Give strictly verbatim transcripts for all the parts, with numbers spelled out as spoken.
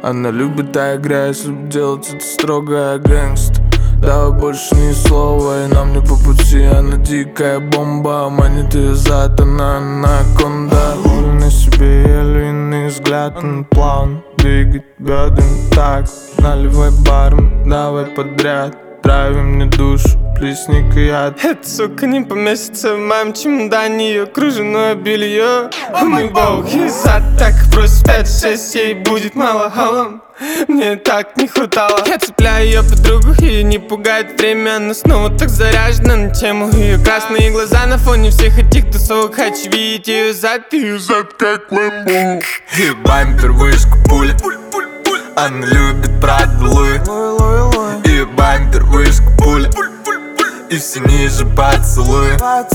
Она любит агрессию, делать это строго гэнгст. Давай больше ни слова, и нам не по пути. Она дикая бомба, манит ее зад, она анаконда. На себе я львиный взгляд, он плавно двигать бедрами так. Наливай барм, давай подряд, трави мне душу, плесни-ка яд. Эта сука не поместится в моем чемодане, ее кружевное белье. О мой бог, и зад так просит пять-шесть, ей будет мало халам. Мне так не хватало. Я цепляю ее подругу, ее не пугает время. Она снова так заряжена на тему. Ее красные глаза на фоне всех этих тусовок. Хочу видеть ее зад, ее зад как лэмбо. И бампер, вышку, пуля. Она любит брать луи. И бампер, вышку, пуля. И все ниже поцелуи.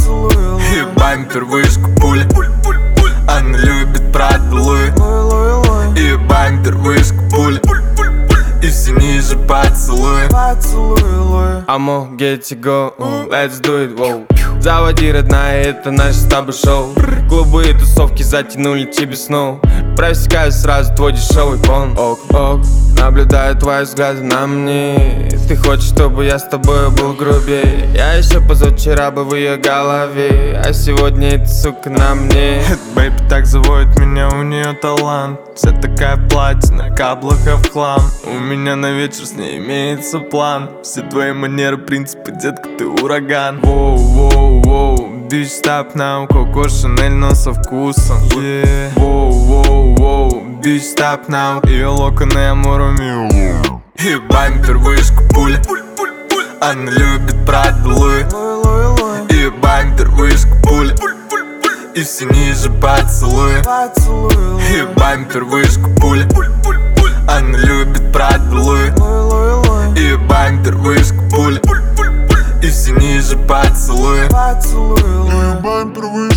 И бампер, вышку, пуля. Она любит брать луи. И бампер, вышку, пуля. И все ниже поцелуи. I'ma get you go, let's do it, wow. Заводи, родная, это наше с тобой шоу. Голубые тусовки затянули тебе снова. Просекаю сразу твой дешевый пон. Ок, ок, наблюдаю твои взгляды на мне. Ты хочешь, чтобы я с тобой был грубее. Я еще позавчера был в ее голове, а сегодня эта сука на мне. Эта бэйби так заводит меня, у нее талант. Вся такая платина, каблуков в хлам. У меня на вечер с ней имеется план. Все твои манеры, принципы, детка, ты ураган. Воу, воу, воу, bitch, stop now. Коко Шанель, но со вкусом. Yeah. Воу, воу, воу, bitch, stop now. Ее локоны амурамил. И бампер, вышку, пуля. Она любит брать луи. И бампер, вышку, пуля. И все ниже поцелуи. И бампер, вышку, пуля. Она любит брать луи. И бампер, вышку, пуля. И все ниже поцелуи. И бампер, вышку.